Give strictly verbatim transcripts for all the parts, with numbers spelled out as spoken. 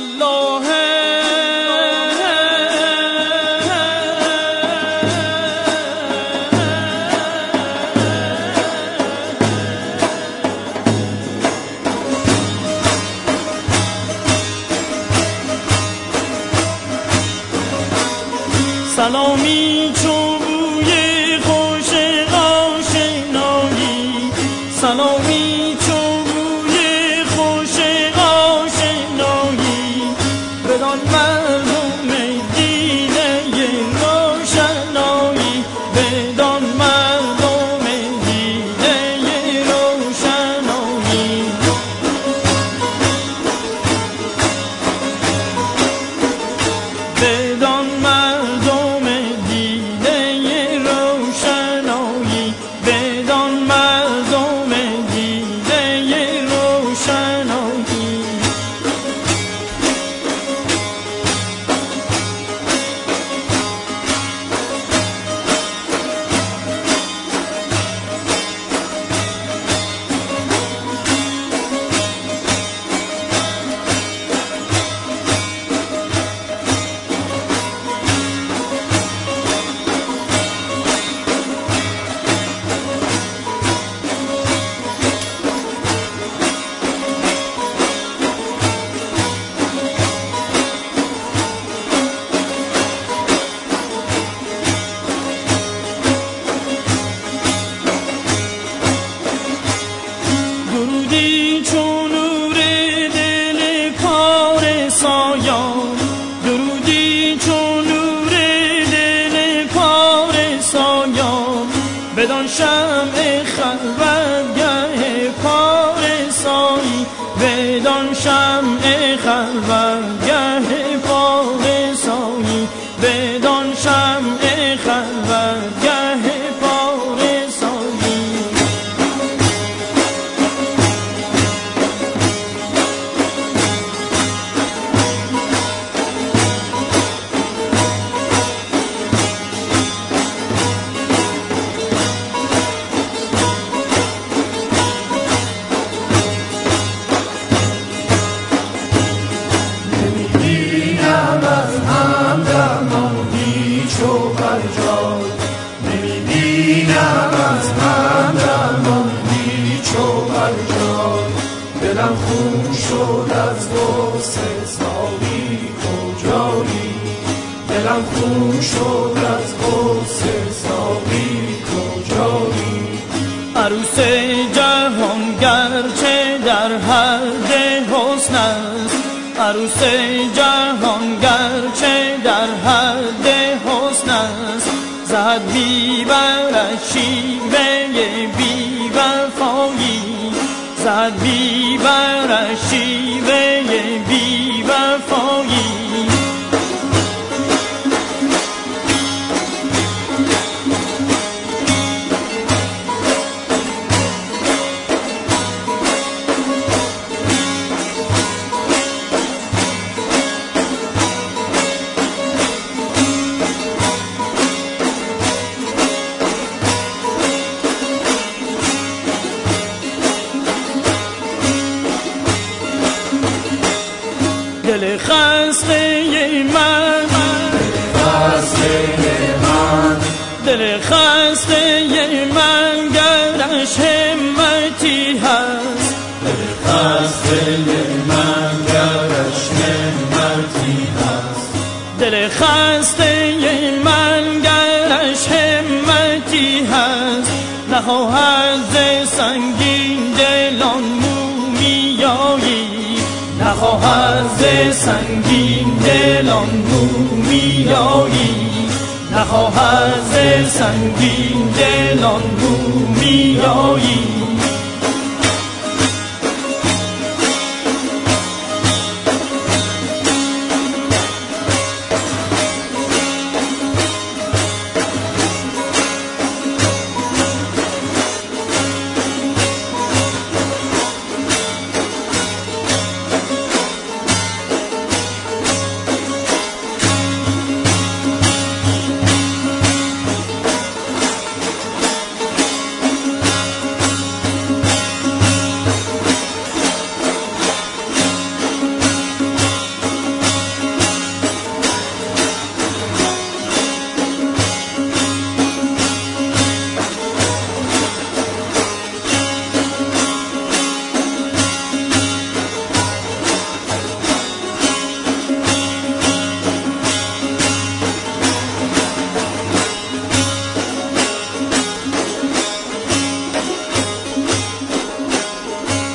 الله سلامی چو بوی خوش آشنایی، سلامی چو بوی خوش آشنایی، بدان مردم دیده روشنایی، بدان مردم دیده روشنایی. بدان مردم دیده روشنایی، بدان مردم دیده روشنایی. درودی چون نور دل پاره سایان، درودی چون نور دل پاره سایان، بدان شمع خلوتگه پاره سایی، بدان شمع خلوتگه پاره سایی، بدان شمع خلوتگه پاره سایی. نمیبینم از هم درمان هیچ و برجای، نمیبینم از هم درمان هیچ و برجای. دلم خون شد از غصه ساقی کجایی، دلم خون شد از غصه ساقی کجایی. عروس جهان گرچه در حد حسن است، عروس جهان گرچه در حد حسن است، زد بی برش شیوه بی وفایی، زد بی برش شیوه بی وفایی. دل خسته من، دل خسته من گرش همتی هست، دل خسته من گرش همتی هست، دل خسته من گرش همتی هست. نخواهد ز سنگین دلان مومیایی، نخواهد ز سنگین دلان مومیایی، نخواهد ز سنگین دلان مومیایی.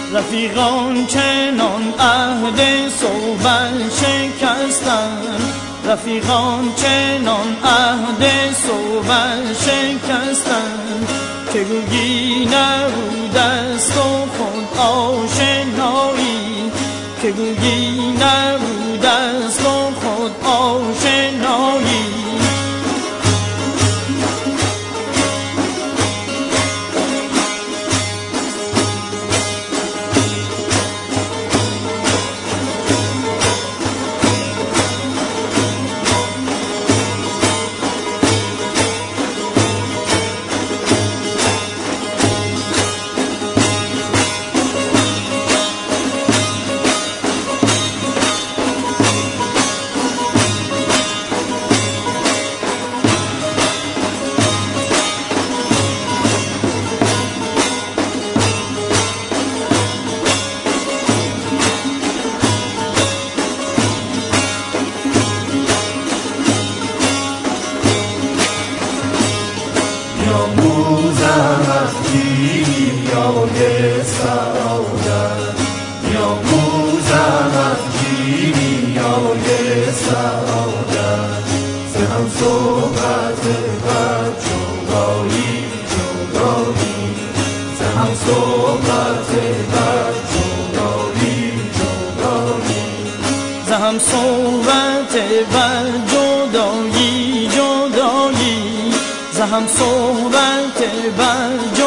رفیقان چنان عهد صحبت شکستند، رفیقان چنان عهد صحبت شکستند که گویی نبود است و خود آشنایی، که گویی نبود است و خود آشنایی. بیاموزم از کیمیای سعادت، بیاموزم از کیمیای سعادت، ز هم صحبت بد جدایی جدایی، ز هم صحبت بد جدایی جدایی، ز هم صحبت بد جدایی جدایی، ز هم صحبت بد